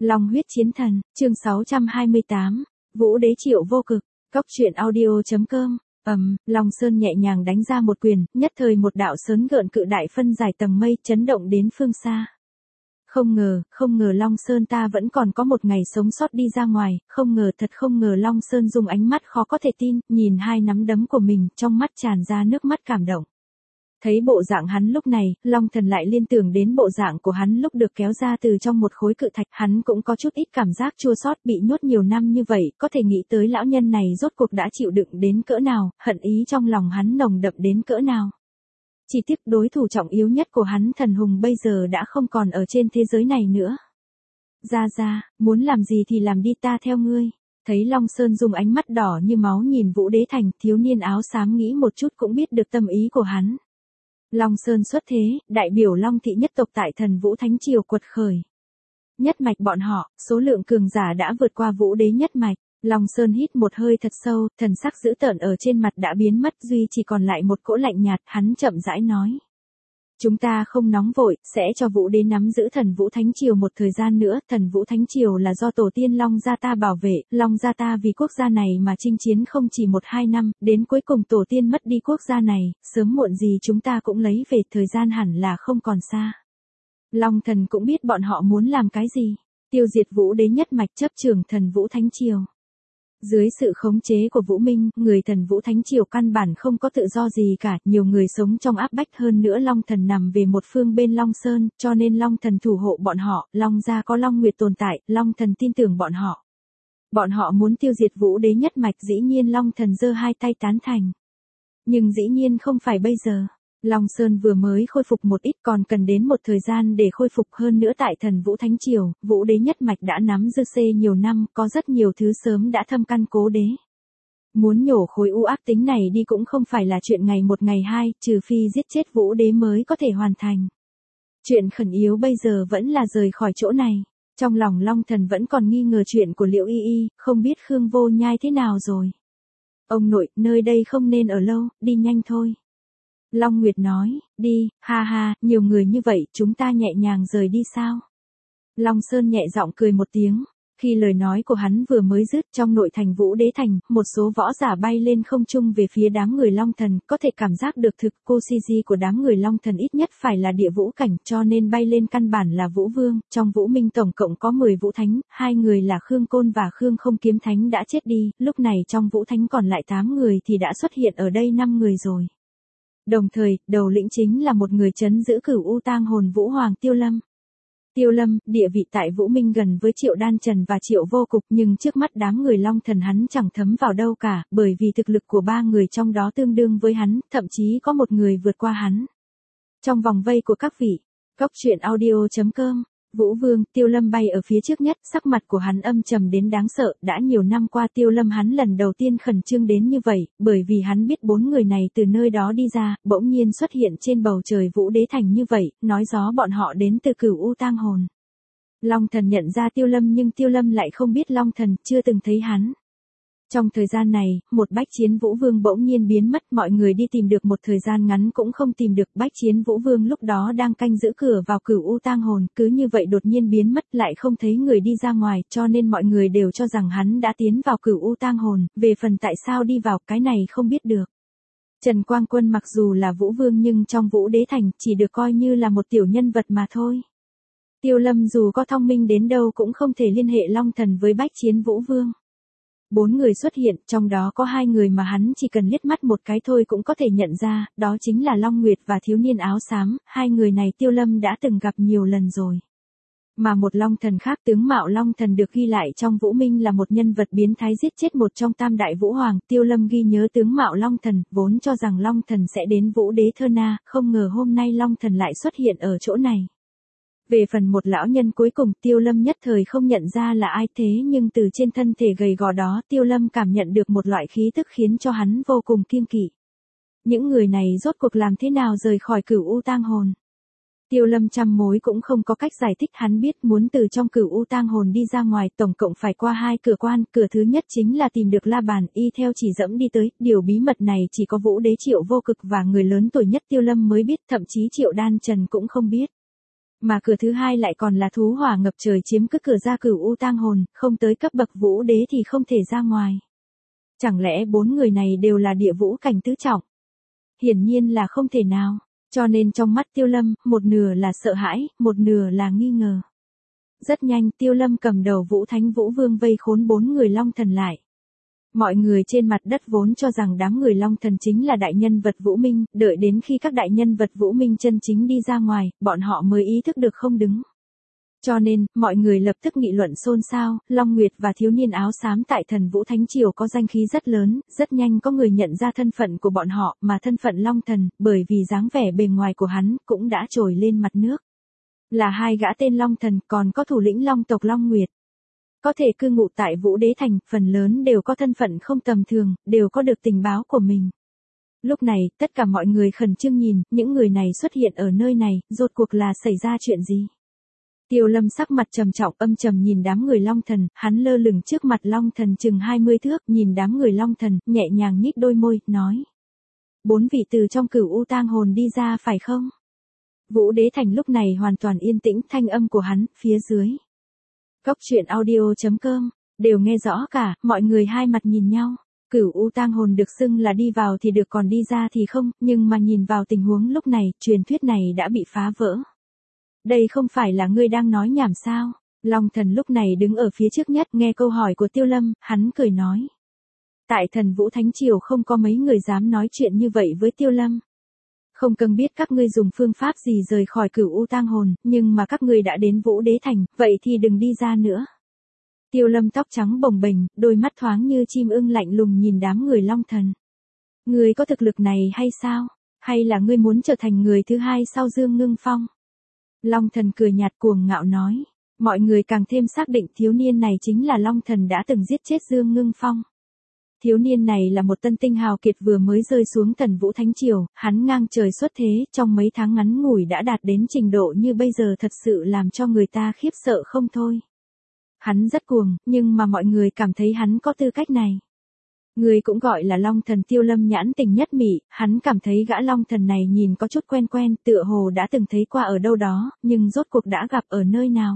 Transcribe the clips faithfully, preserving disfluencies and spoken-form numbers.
Long huyết chiến thần, chương sáu trăm hai mươi tám, Vũ đế Triệu Vô Cực, Cốc truyện audio chấm com. Ầm, Long Sơn nhẹ nhàng đánh ra một quyền, nhất thời một đạo sớn gợn cự đại phân giải tầng mây, chấn động đến phương xa. Không ngờ, không ngờ Long Sơn ta vẫn còn có một ngày sống sót đi ra ngoài, không ngờ thật không ngờ. Long Sơn dùng ánh mắt khó có thể tin, nhìn hai nắm đấm của mình, trong mắt tràn ra nước mắt cảm động. Thấy bộ dạng hắn lúc này, Long Thần lại liên tưởng đến bộ dạng của hắn lúc được kéo ra từ trong một khối cự thạch, hắn cũng có chút ít cảm giác chua xót, bị nhốt nhiều năm như vậy, có thể nghĩ tới lão nhân này rốt cuộc đã chịu đựng đến cỡ nào, hận ý trong lòng hắn nồng đậm đến cỡ nào. Chỉ tiếc đối thủ trọng yếu nhất của hắn Thần Hùng bây giờ đã không còn ở trên thế giới này nữa. Ra ra, muốn làm gì thì làm đi, ta theo ngươi. Thấy Long Sơn dùng ánh mắt đỏ như máu nhìn Vũ Đế Thành, thiếu niên áo xám nghĩ một chút cũng biết được tâm ý của hắn. Long Sơn xuất thế, đại biểu Long thị nhất tộc tại Thần Vũ Thánh Triều quật khởi. Nhất mạch bọn họ, số lượng cường giả đã vượt qua Vũ Đế nhất mạch. Long Sơn hít một hơi thật sâu, thần sắc dữ tợn ở trên mặt đã biến mất, duy chỉ còn lại một cỗ lạnh nhạt, hắn chậm rãi nói. Chúng ta không nóng vội, sẽ cho Vũ Đế nắm giữ Thần Vũ Thánh Triều một thời gian nữa. Thần Vũ Thánh Triều là do tổ tiên Long gia ta bảo vệ, Long gia ta vì quốc gia này mà chinh chiến không chỉ một hai năm, đến cuối cùng tổ tiên mất đi quốc gia này, sớm muộn gì chúng ta cũng lấy về, thời gian hẳn là không còn xa. Long Thần cũng biết bọn họ muốn làm cái gì, tiêu diệt Vũ Đế nhất mạch, chấp trưởng Thần Vũ Thánh Triều. Dưới sự khống chế của Vũ Minh, người Thần Vũ Thánh Triều căn bản không có tự do gì cả, nhiều người sống trong áp bách, hơn nữa Long Thần nằm về một phương bên Long Sơn, cho nên Long Thần thủ hộ bọn họ, Long gia có Long Nguyệt tồn tại, Long Thần tin tưởng bọn họ. Bọn họ muốn tiêu diệt Vũ Đế nhất mạch, dĩ nhiên Long Thần giơ hai tay tán thành. Nhưng dĩ nhiên không phải bây giờ. Long Sơn vừa mới khôi phục một ít, còn cần đến một thời gian để khôi phục, hơn nữa tại Thần Vũ Thánh Triều, Vũ Đế nhất mạch đã nắm giữ xê nhiều năm, có rất nhiều thứ sớm đã thâm căn cố đế. Muốn nhổ khối u ác tính này đi cũng không phải là chuyện ngày một ngày hai, trừ phi giết chết Vũ Đế mới có thể hoàn thành. Chuyện khẩn yếu bây giờ vẫn là rời khỏi chỗ này. Trong lòng Long Thần vẫn còn nghi ngờ chuyện của Liễu Y Y, không biết Khương Vô Nhai thế nào rồi. Ông nội, nơi đây không nên ở lâu, đi nhanh thôi. Long Nguyệt nói, đi, ha ha, nhiều người như vậy, chúng ta nhẹ nhàng rời đi sao? Long Sơn nhẹ giọng cười một tiếng, khi lời nói của hắn vừa mới dứt, trong nội thành Vũ Đế Thành, một số võ giả bay lên không trung về phía đám người Long Thần, có thể cảm giác được thực cô si di của đám người Long Thần ít nhất phải là địa vũ cảnh, cho nên bay lên căn bản là Vũ Vương, trong Vũ Minh tổng cộng có mười Vũ Thánh, hai người là Khương Côn và Khương Không Kiếm Thánh đã chết đi, lúc này trong Vũ Thánh còn lại tám người thì đã xuất hiện ở đây năm người rồi. Đồng thời, đầu lĩnh chính là một người trấn giữ Cửu U tang hồn Vũ Hoàng Tiêu Lâm. Tiêu Lâm, địa vị tại Vũ Minh gần với Triệu Đan Trần và Triệu Vô Cực, nhưng trước mắt đám người Long Thần hắn chẳng thấm vào đâu cả, bởi vì thực lực của ba người trong đó tương đương với hắn, thậm chí có một người vượt qua hắn. Trong vòng vây của các vị, Cốc truyện audio chấm com. Vũ Vương, Tiêu Lâm bay ở phía trước nhất, sắc mặt của hắn âm trầm đến đáng sợ, đã nhiều năm qua Tiêu Lâm hắn lần đầu tiên khẩn trương đến như vậy, bởi vì hắn biết bốn người này từ nơi đó đi ra, bỗng nhiên xuất hiện trên bầu trời Vũ Đế Thành như vậy, nói gió bọn họ đến từ Cửu U tang hồn. Long Thần nhận ra Tiêu Lâm nhưng Tiêu Lâm lại không biết Long Thần, chưa từng thấy hắn. Trong thời gian này, một bách chiến Vũ Vương bỗng nhiên biến mất, mọi người đi tìm được một thời gian ngắn cũng không tìm được. Bách chiến Vũ Vương lúc đó đang canh giữ cửa vào Cửu U tang hồn, cứ như vậy đột nhiên biến mất, lại không thấy người đi ra ngoài, cho nên mọi người đều cho rằng hắn đã tiến vào Cửu U tang hồn, về phần tại sao đi vào, cái này không biết được. Trần Quang Quân mặc dù là Vũ Vương nhưng trong Vũ Đế Thành chỉ được coi như là một tiểu nhân vật mà thôi. Tiêu Lâm dù có thông minh đến đâu cũng không thể liên hệ Long Thần với bách chiến Vũ Vương. Bốn người xuất hiện, trong đó có hai người mà hắn chỉ cần liếc mắt một cái thôi cũng có thể nhận ra, đó chính là Long Nguyệt và thiếu niên áo xám, hai người này Tiêu Lâm đã từng gặp nhiều lần rồi. Mà một Long Thần khác, tướng mạo Long Thần được ghi lại trong Vũ Minh là một nhân vật biến thái giết chết một trong tam đại Vũ Hoàng, Tiêu Lâm ghi nhớ tướng mạo Long Thần, vốn cho rằng Long Thần sẽ đến Vũ Đế Thơ Na, không ngờ hôm nay Long Thần lại xuất hiện ở chỗ này. Về phần một lão nhân cuối cùng, Tiêu Lâm nhất thời không nhận ra là ai, thế nhưng từ trên thân thể gầy gò đó Tiêu Lâm cảm nhận được một loại khí tức khiến cho hắn vô cùng kiêng kỵ. Những người này rốt cuộc làm thế nào rời khỏi Cửu U tang hồn? Tiêu Lâm trăm mối cũng không có cách giải thích, hắn biết muốn từ trong Cửu U tang hồn đi ra ngoài tổng cộng phải qua hai cửa quan, cửa thứ nhất chính là tìm được la bàn, y theo chỉ dẫm đi tới, điều bí mật này chỉ có Vũ Đế Triệu Vô Cực và người lớn tuổi nhất Tiêu Lâm mới biết, thậm chí Triệu Đan Trần cũng không biết. Mà cửa thứ hai lại còn là thú hỏa ngập trời chiếm cứ cửa ra Cửu U tang hồn, không tới cấp bậc vũ đế thì không thể ra ngoài. Chẳng lẽ bốn người này đều là địa vũ cảnh tứ trọng? Hiển nhiên là không thể nào, cho nên trong mắt Tiêu Lâm, một nửa là sợ hãi, một nửa là nghi ngờ. Rất nhanh Tiêu Lâm cầm đầu Vũ Thánh Vũ Vương vây khốn bốn người Long Thần lại. Mọi người trên mặt đất vốn cho rằng đám người Long Thần chính là đại nhân vật Vũ Minh, đợi đến khi các đại nhân vật Vũ Minh chân chính đi ra ngoài, bọn họ mới ý thức được không đứng. Cho nên, mọi người lập tức nghị luận xôn xao, Long Nguyệt và thiếu niên áo xám tại Thần Vũ Thánh Triều có danh khí rất lớn, rất nhanh có người nhận ra thân phận của bọn họ, mà thân phận Long Thần, bởi vì dáng vẻ bề ngoài của hắn, cũng đã trồi lên mặt nước. Là hai gã tên Long Thần, còn có thủ lĩnh Long tộc Long Nguyệt. Có thể cư ngụ tại Vũ Đế Thành, phần lớn đều có thân phận không tầm thường, đều có được tình báo của mình. Lúc này, tất cả mọi người khẩn trương nhìn, những người này xuất hiện ở nơi này, rốt cuộc là xảy ra chuyện gì? Tiêu Lâm sắc mặt trầm trọng âm trầm nhìn đám người Long Thần, hắn lơ lửng trước mặt Long Thần chừng hai mươi thước, nhìn đám người Long Thần, nhẹ nhàng nhích đôi môi, nói. Bốn vị từ trong Cửu U tang hồn đi ra phải không? Vũ Đế Thành lúc này hoàn toàn yên tĩnh, thanh âm của hắn, phía dưới. Cốc truyện audio chấm com, đều nghe rõ cả, mọi người hai mặt nhìn nhau. Cửu U tang hồn được xưng là đi vào thì được còn đi ra thì không, nhưng mà nhìn vào tình huống lúc này, truyền thuyết này đã bị phá vỡ. Đây không phải là ngươi đang nói nhảm sao? Long Thần lúc này đứng ở phía trước nhất nghe câu hỏi của Tiêu Lâm, hắn cười nói. Tại Thần Vũ Thánh Triều không có mấy người dám nói chuyện như vậy với Tiêu Lâm. Không cần biết các ngươi dùng phương pháp gì rời khỏi Cửu U tang hồn, nhưng mà các ngươi đã đến Vũ Đế Thành, vậy thì đừng đi ra nữa. Tiêu Lâm tóc trắng bồng bềnh, đôi mắt thoáng như chim ưng lạnh lùng nhìn đám người Long Thần. Ngươi có thực lực này hay sao? Hay là ngươi muốn trở thành người thứ hai sau Dương Ngưng Phong? Long Thần cười nhạt cuồng ngạo nói. Mọi người càng thêm xác định thiếu niên này chính là Long Thần đã từng giết chết Dương Ngưng Phong. Thiếu niên này là một tân tinh hào kiệt vừa mới rơi xuống Thần Vũ Thánh Triều, hắn ngang trời xuất thế, trong mấy tháng ngắn ngủi đã đạt đến trình độ như bây giờ thật sự làm cho người ta khiếp sợ không thôi. Hắn rất cuồng, nhưng mà mọi người cảm thấy hắn có tư cách này. Người cũng gọi là Long Thần. Tiêu Lâm nhãn tình nhất mị, hắn cảm thấy gã Long Thần này nhìn có chút quen quen, tựa hồ đã từng thấy qua ở đâu đó, nhưng rốt cuộc đã gặp ở nơi nào.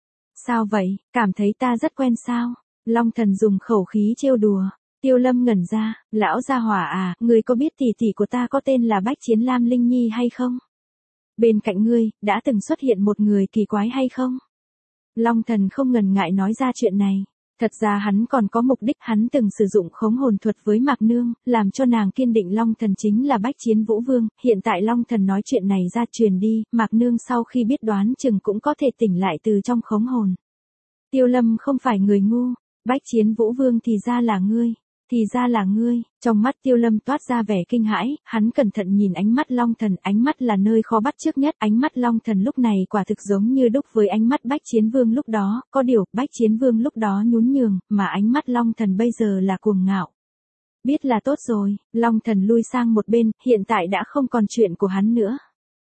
Sao vậy, cảm thấy ta rất quen sao? Long Thần dùng khẩu khí trêu đùa. Tiêu Lâm ngẩn ra, lão gia hỏa à, ngươi có biết tỷ tỷ của ta có tên là Bách Chiến Lam Linh Nhi hay không? Bên cạnh ngươi, đã từng xuất hiện một người kỳ quái hay không? Long Thần không ngần ngại nói ra chuyện này. Thật ra hắn còn có mục đích, hắn từng sử dụng khống hồn thuật với Mạc Nương, làm cho nàng kiên định Long Thần chính là Bách Chiến Vũ Vương, hiện tại Long Thần nói chuyện này ra truyền đi, Mạc Nương sau khi biết đoán chừng cũng có thể tỉnh lại từ trong khống hồn. Tiêu Lâm không phải người ngu, Bách Chiến Vũ Vương thì ra là ngươi, thì ra là ngươi, trong mắt Tiêu Lâm toát ra vẻ kinh hãi, hắn cẩn thận nhìn ánh mắt Long Thần, ánh mắt là nơi khó bắt chước nhất, ánh mắt Long Thần lúc này quả thực giống như đúc với ánh mắt Bách Chiến Vương lúc đó, có điều, Bách Chiến Vương lúc đó nhún nhường, mà ánh mắt Long Thần bây giờ là cuồng ngạo. Biết là tốt rồi, Long Thần lui sang một bên, hiện tại đã không còn chuyện của hắn nữa.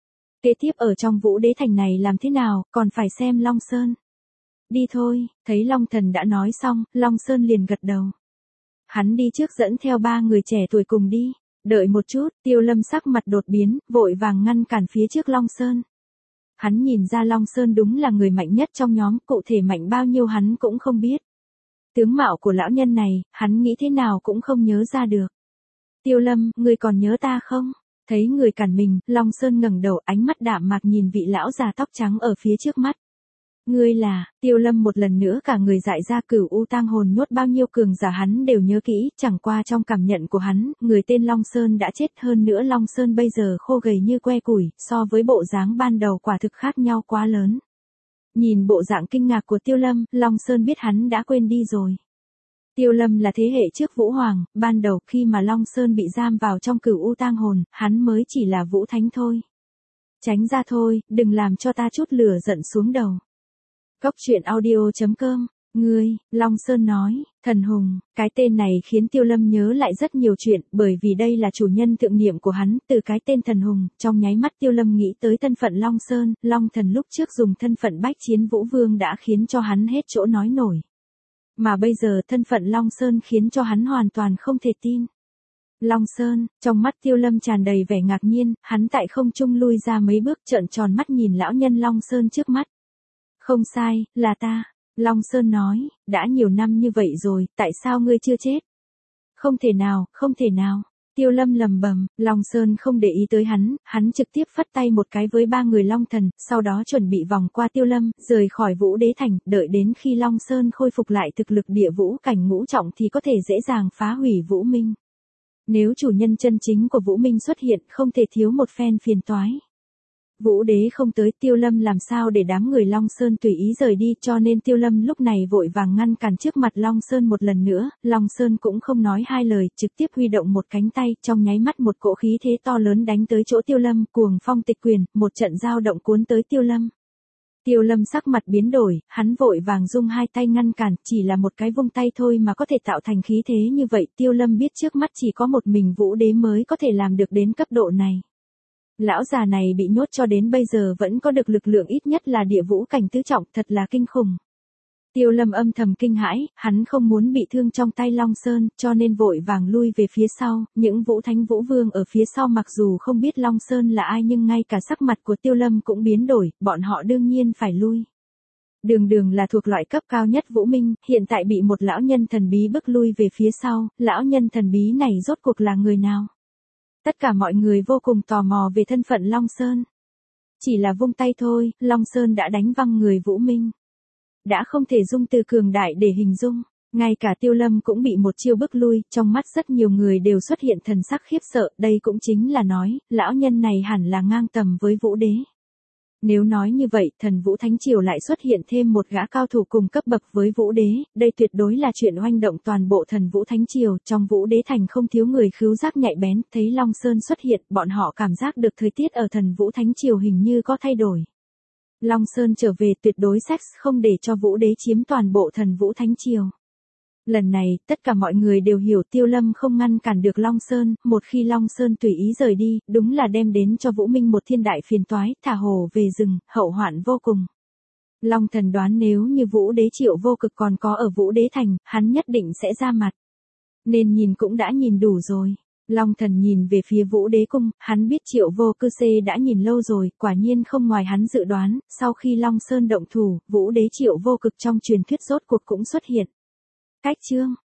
Kế tiếp ở trong Vũ Đế Thành này làm thế nào, còn phải xem Long Sơn. Đi thôi, thấy Long Thần đã nói xong, Long Sơn liền gật đầu. Hắn đi trước dẫn theo ba người trẻ tuổi cùng đi. Đợi một chút, Tiêu Lâm sắc mặt đột biến, vội vàng ngăn cản phía trước Long Sơn. Hắn nhìn ra Long Sơn đúng là người mạnh nhất trong nhóm, cụ thể mạnh bao nhiêu hắn cũng không biết. Tướng mạo của lão nhân này, hắn nghĩ thế nào cũng không nhớ ra được. Tiêu Lâm, người còn nhớ ta không? Thấy người cản mình, Long Sơn ngẩng đầu, ánh mắt đạm mạc nhìn vị lão già tóc trắng ở phía trước mắt. Ngươi là, Tiêu Lâm một lần nữa cả người dại ra. Cửu U tang hồn nhốt bao nhiêu cường giả hắn đều nhớ kỹ, chẳng qua trong cảm nhận của hắn, người tên Long Sơn đã chết, hơn nữa Long Sơn bây giờ khô gầy như que củi, so với bộ dáng ban đầu quả thực khác nhau quá lớn. Nhìn bộ dạng kinh ngạc của Tiêu Lâm, Long Sơn biết hắn đã quên đi rồi. Tiêu Lâm là thế hệ trước Vũ Hoàng, ban đầu khi mà Long Sơn bị giam vào trong Cửu U tang hồn, hắn mới chỉ là Vũ Thánh thôi. Tránh ra thôi, đừng làm cho ta chút lửa giận xuống đầu. Cốc truyện audio chấm com, ngươi, Long Sơn nói, thần hùng, cái tên này khiến Tiêu Lâm nhớ lại rất nhiều chuyện, bởi vì đây là chủ nhân thượng niệm của hắn, từ cái tên thần hùng, trong nháy mắt Tiêu Lâm nghĩ tới thân phận Long Sơn, Long Thần lúc trước dùng thân phận Bách Chiến Vũ Vương đã khiến cho hắn hết chỗ nói nổi. Mà bây giờ thân phận Long Sơn khiến cho hắn hoàn toàn không thể tin. Long Sơn, trong mắt Tiêu Lâm tràn đầy vẻ ngạc nhiên, hắn tại không trung lui ra mấy bước trợn tròn mắt nhìn lão nhân Long Sơn trước mắt. Không sai, là ta. Long Sơn nói, đã nhiều năm như vậy rồi, tại sao ngươi chưa chết? Không thể nào, không thể nào. Tiêu Lâm lầm bầm, Long Sơn không để ý tới hắn, hắn trực tiếp phất tay một cái với ba người Long Thần, sau đó chuẩn bị vòng qua Tiêu Lâm, rời khỏi Vũ Đế Thành, đợi đến khi Long Sơn khôi phục lại thực lực địa vũ cảnh ngũ trọng thì có thể dễ dàng phá hủy Vũ Minh. Nếu chủ nhân chân chính của Vũ Minh xuất hiện không thể thiếu một phen phiền toái. Vũ Đế không tới, Tiêu Lâm làm sao để đám người Long Sơn tùy ý rời đi, cho nên Tiêu Lâm lúc này vội vàng ngăn cản trước mặt Long Sơn một lần nữa, Long Sơn cũng không nói hai lời, trực tiếp huy động một cánh tay, trong nháy mắt một cỗ khí thế to lớn đánh tới chỗ Tiêu Lâm, cuồng phong tịch quyền, một trận dao động cuốn tới Tiêu Lâm. Tiêu Lâm sắc mặt biến đổi, hắn vội vàng dung hai tay ngăn cản, chỉ là một cái vung tay thôi mà có thể tạo thành khí thế như vậy, Tiêu Lâm biết trước mắt chỉ có một mình Vũ Đế mới có thể làm được đến cấp độ này. Lão già này bị nhốt cho đến bây giờ vẫn có được lực lượng ít nhất là địa vũ cảnh tứ trọng, thật là kinh khủng. Tiêu Lâm âm thầm kinh hãi, hắn không muốn bị thương trong tay Long Sơn, cho nên vội vàng lui về phía sau, những Vũ Thánh Vũ Vương ở phía sau mặc dù không biết Long Sơn là ai nhưng ngay cả sắc mặt của Tiêu Lâm cũng biến đổi, bọn họ đương nhiên phải lui. Đường Đường là thuộc loại cấp cao nhất Vũ Minh, hiện tại bị một lão nhân thần bí bức lui về phía sau, lão nhân thần bí này rốt cuộc là người nào? Tất cả mọi người vô cùng tò mò về thân phận Long Sơn. Chỉ là vung tay thôi, Long Sơn đã đánh văng người Vũ Minh. Đã không thể dung từ cường đại để hình dung. Ngay cả Tiêu Lâm cũng bị một chiêu bức lui, trong mắt rất nhiều người đều xuất hiện thần sắc khiếp sợ, đây cũng chính là nói, lão nhân này hẳn là ngang tầm với Vũ Đế. Nếu nói như vậy, thần Vũ Thánh Triều lại xuất hiện thêm một gã cao thủ cùng cấp bậc với Vũ Đế, đây tuyệt đối là chuyện oanh động toàn bộ thần Vũ Thánh Triều, trong Vũ Đế Thành không thiếu người khứu giác nhạy bén, thấy Long Sơn xuất hiện, bọn họ cảm giác được thời tiết ở thần Vũ Thánh Triều hình như có thay đổi. Long Sơn trở về tuyệt đối sex không để cho Vũ Đế chiếm toàn bộ thần Vũ Thánh Triều. Lần này, tất cả mọi người đều hiểu Tiêu Lâm không ngăn cản được Long Sơn, một khi Long Sơn tùy ý rời đi, đúng là đem đến cho Vũ Minh một thiên đại phiền toái, thả hồ về rừng, hậu hoạn vô cùng. Long Thần đoán nếu như Vũ Đế Triệu Vô Cực còn có ở Vũ Đế Thành, hắn nhất định sẽ ra mặt. Nên nhìn cũng đã nhìn đủ rồi. Long Thần nhìn về phía Vũ Đế Cung, hắn biết Triệu Vô Cư Xê đã nhìn lâu rồi, quả nhiên không ngoài hắn dự đoán, sau khi Long Sơn động thủ, Vũ Đế Triệu Vô Cực trong truyền thuyết rốt cuộc cũng xuất hiện. Cách chương